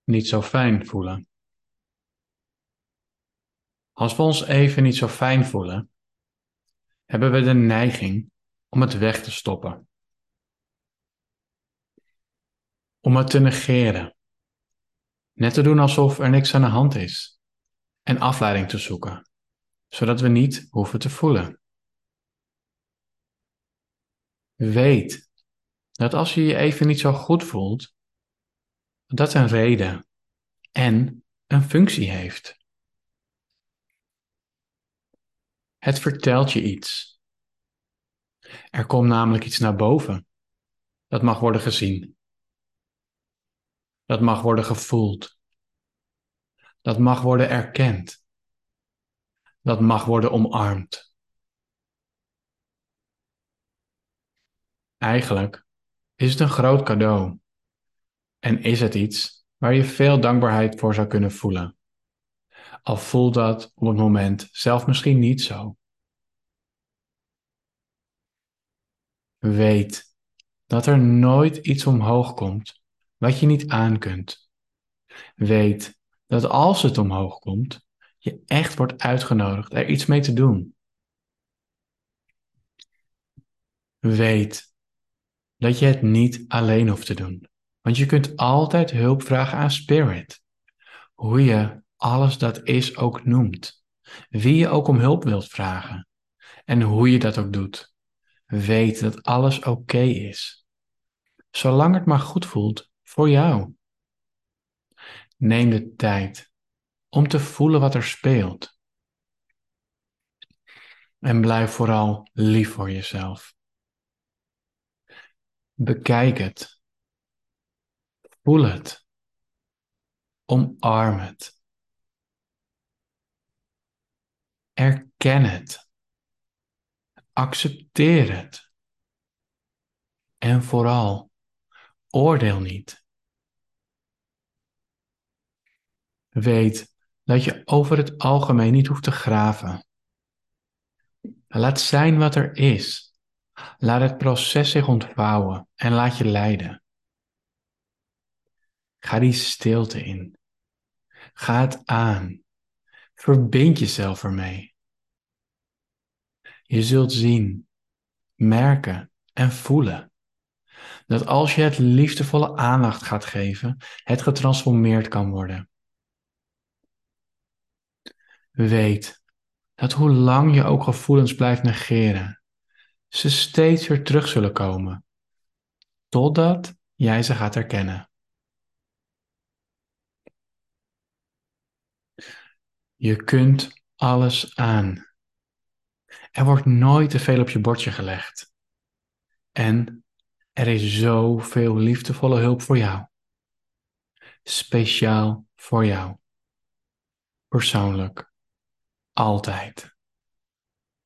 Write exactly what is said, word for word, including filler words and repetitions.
niet zo fijn voelen. Als we ons even niet zo fijn voelen, hebben we de neiging om het weg te stoppen. Om het te negeren. Net te doen alsof er niks aan de hand is. En afleiding te zoeken, zodat we niet hoeven te voelen. Weet dat als je je even niet zo goed voelt, dat een reden en een functie heeft. Het vertelt je iets. Er komt namelijk iets naar boven. Dat mag worden gezien. Dat mag worden gevoeld. Dat mag worden erkend. Dat mag worden omarmd. Eigenlijk is het een groot cadeau. En is het iets waar je veel dankbaarheid voor zou kunnen voelen. Al voelt dat op het moment zelf misschien niet zo. Weet dat er nooit iets omhoog komt wat je niet aan kunt. Weet dat als het omhoog komt, je echt wordt uitgenodigd er iets mee te doen. Weet dat je het niet alleen hoeft te doen. Want je kunt altijd hulp vragen aan Spirit. Hoe je alles dat is ook noemt. Wie je ook om hulp wilt vragen. En hoe je dat ook doet. Weet dat alles oké is. Zolang het maar goed voelt voor jou. Neem de tijd om te voelen wat er speelt. En blijf vooral lief voor jezelf. Bekijk het. Voel het. Omarm het. Erken het. Accepteer het. En vooral, oordeel niet. Weet dat je over het algemeen niet hoeft te graven. Laat zijn wat er is. Laat het proces zich ontvouwen en laat je leiden. Ga die stilte in. Ga het aan. Verbind jezelf ermee. Je zult zien, merken en voelen dat als je het liefdevolle aandacht gaat geven, het getransformeerd kan worden. Weet dat hoe lang je ook gevoelens blijft negeren, ze steeds weer terug zullen komen, totdat jij ze gaat herkennen. Je kunt alles aan. Er wordt nooit te veel op je bordje gelegd. En er is zoveel liefdevolle hulp voor jou. Speciaal voor jou. Persoonlijk. Altijd.